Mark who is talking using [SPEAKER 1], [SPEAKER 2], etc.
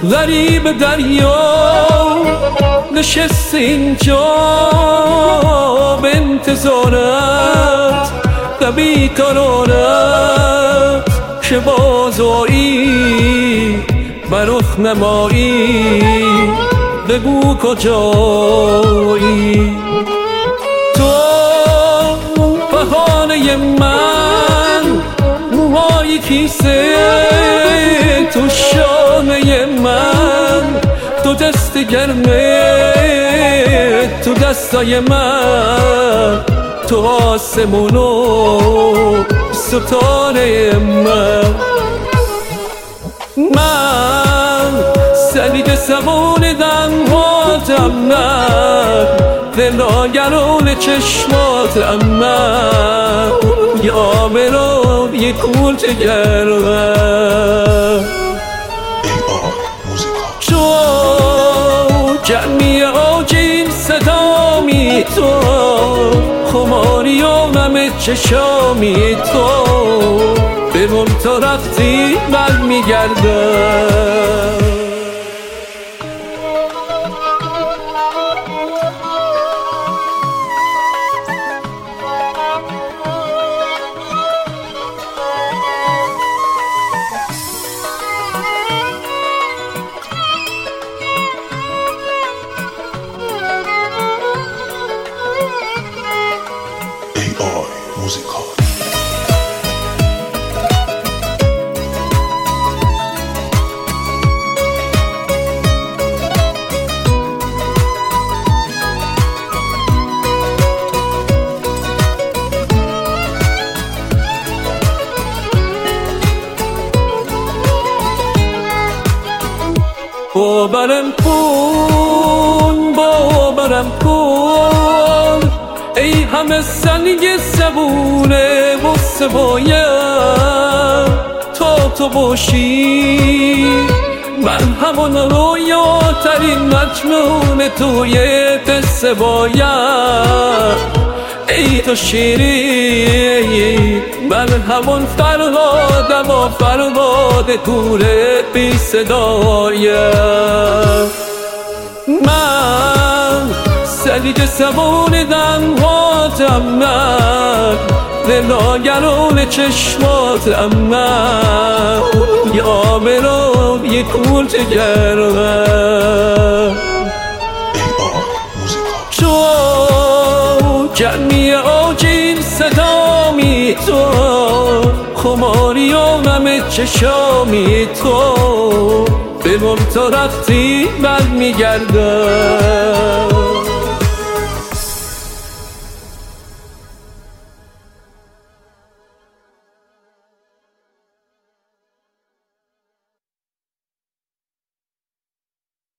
[SPEAKER 1] غریب دریا نشست اینجا به انتظارت و بیقرارت که بازایی بر رخ نمایی بگو کجایی تو بهانه من موهای کیسه تو شانه من تو دست گرمه تو دستای من تو آسمون و ستاره من سلیج سبون دنهاتم من دلاگرون چشماتم من یا برو یه کول تگرم تو گرمی آجین صدامی تو خماری و نم چشامی تو بمون تا رفتی من میگردم باورم کن باورم کن ای همه سنگ صبونه و سبایم تا تو باشی من همون رویاترین مجنون توی قصه بایم ای تو شیری من همون فرهادم و فرهاد دوره بی صدایم من سلیج سبون دنهاتم من دلاگرون چشماتم من یا برو یه کول تگرم تو گرمی آجین صدامی تو خماری و نم چشامی تو بمون تا رفتی من میگردم